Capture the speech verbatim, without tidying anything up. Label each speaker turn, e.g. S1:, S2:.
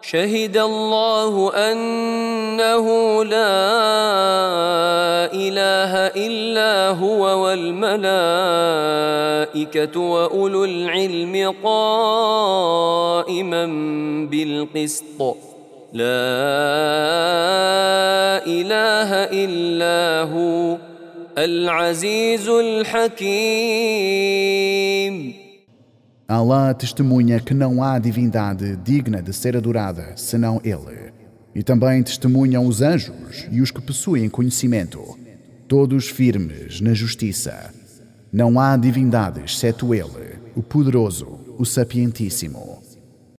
S1: شهد الله أنه لا إله إلا هو والملائكة وأولو العلم قائما بالقسط لا إله إلا هو العزيز الحكيم.
S2: Allah testemunha que não há divindade digna de ser adorada senão Ele. E também testemunham os anjos e os que possuem conhecimento, todos firmes na justiça. Não há divindade exceto Ele, o poderoso, o sapientíssimo.